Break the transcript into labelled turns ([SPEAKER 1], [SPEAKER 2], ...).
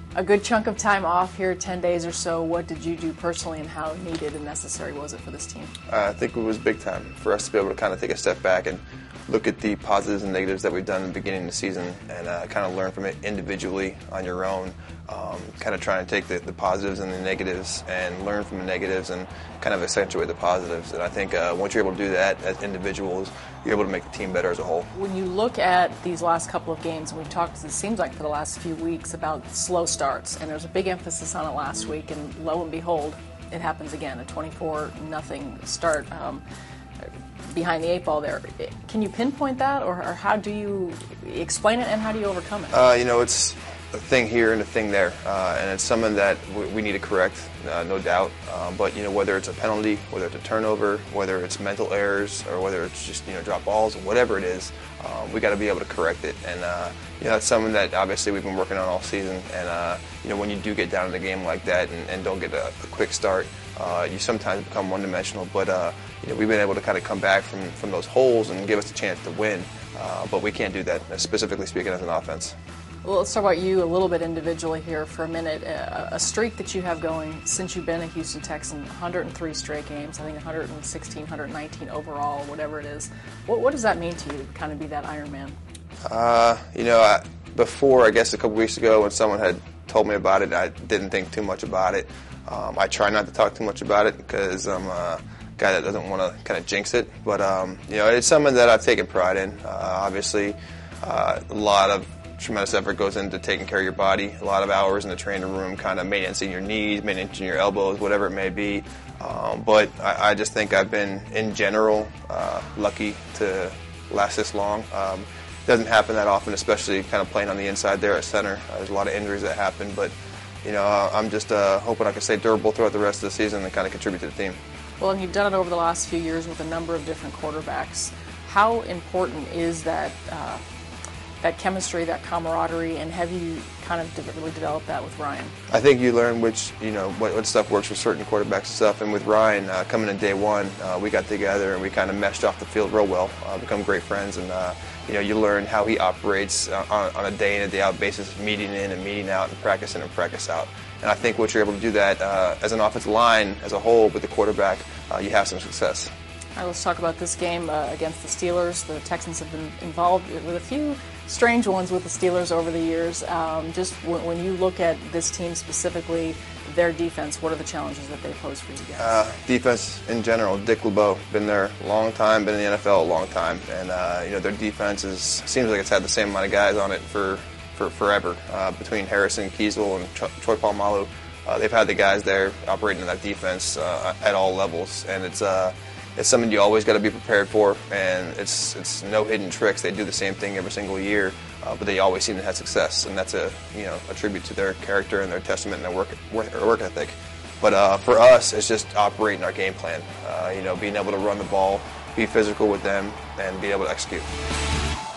[SPEAKER 1] A good chunk of time off here, 10 days or so. What did you do personally, and how needed and necessary was it for this team?
[SPEAKER 2] I think it was big time for us to be able to kind of take a step back and look at the positives and negatives that we've done in the beginning of the season and kind of learn from it individually on your own. Kind of trying to take the positives and the negatives and learn from the negatives and kind of accentuate the positives. And I think once you're able to do that as individuals, you're able to make the team better as a whole.
[SPEAKER 1] When you look at these last couple of games, and we've talked, it seems like for the last few weeks, about slow starts, and there's a big emphasis on it last week, and lo and behold, it happens again, a 24-0 start. Behind the eight ball there. Can you pinpoint that, or how do you explain it, and how do you overcome it?
[SPEAKER 2] It's a thing here and a thing there, and it's something that we need to correct, no doubt. But whether it's a penalty, whether it's a turnover, whether it's mental errors, or whether it's just drop balls, whatever it is, we got to be able to correct it. And that's something that obviously we've been working on all season. And when you do get down in a game like that and don't get a quick start, you sometimes become one-dimensional. But we've been able to kind of come back from those holes and give us a chance to win. But we can't do that, specifically speaking, as an offense.
[SPEAKER 1] Well, let's talk about you a little bit individually here for a minute. A streak that you have going since you've been a Houston Texan, 103 straight games, I think 116, 119 overall, whatever it is. What does that mean to you to kind of be that Iron Man?
[SPEAKER 2] Before, I guess a couple weeks ago when someone had told me about it, I didn't think too much about it. I try not to talk too much about it because I'm a guy that doesn't want to kind of jinx it. But, it's something that I've taken pride in. Obviously, a lot of tremendous effort goes into taking care of your body, a lot of hours in the training room, kind of maintaining your knees, maintaining your elbows, whatever it may be. But I just think I've been, in general, lucky to last this long. It doesn't happen that often, especially kind of playing on the inside there at center. There's a lot of injuries that happen, but I'm just hoping I can stay durable throughout the rest of the season and kind of contribute to the team.
[SPEAKER 1] Well, and you've done it over the last few years with a number of different quarterbacks. How important is that chemistry, that camaraderie, and have you kind of really developed that with Ryan?
[SPEAKER 2] I think you learn what stuff works for certain quarterbacks and stuff. And with Ryan, coming in day one, we got together and we kind of meshed off the field real well, become great friends. And, you learn how he operates on a day in and day out basis, meeting in and meeting out and practice in and practice out. And I think once you're able to do that as an offensive line as a whole with the quarterback, you have some success.
[SPEAKER 1] All right, let's talk about this game against the Steelers. The Texans have been involved with a few strange ones with the Steelers over the years. Just when you look at this team specifically, their defense, what are the challenges that they pose for you guys?
[SPEAKER 2] Defense in general. Dick LeBeau, been there a long time, been in the NFL a long time. And, their defense seems like it's had the same amount of guys on it for forever. Between Harrison, Kiesel, and Troy Polamalu, they've had the guys there operating in that defense at all levels. And it's something you always got to be prepared for, and it's no hidden tricks. They do the same thing every single year, but they always seem to have success, and that's a tribute to their character and their testament and their work ethic. But for us, it's just operating our game plan. Being able to run the ball, be physical with them, and be able to execute.